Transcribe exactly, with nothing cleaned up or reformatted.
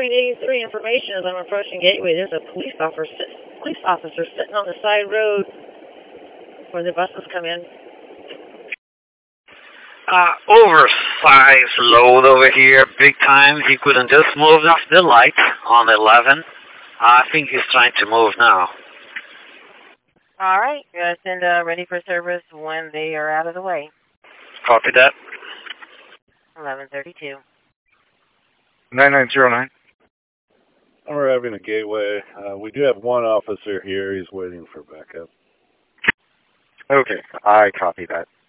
Queen eighty-three, information as I'm approaching Gateway. There's a police officer, police officer sitting on the side road where the buses come in. Uh, oversized load over here, big time. He couldn't just move off the light on eleven. Uh, I think he's trying to move now. All right, you're going to send uh, ready for service when they are out of the way. Copy that. eleven thirty-two. nine nine zero nine. We're having a Gateway. Uh, we do have one officer here. He's waiting for backup. Okay, I copy that.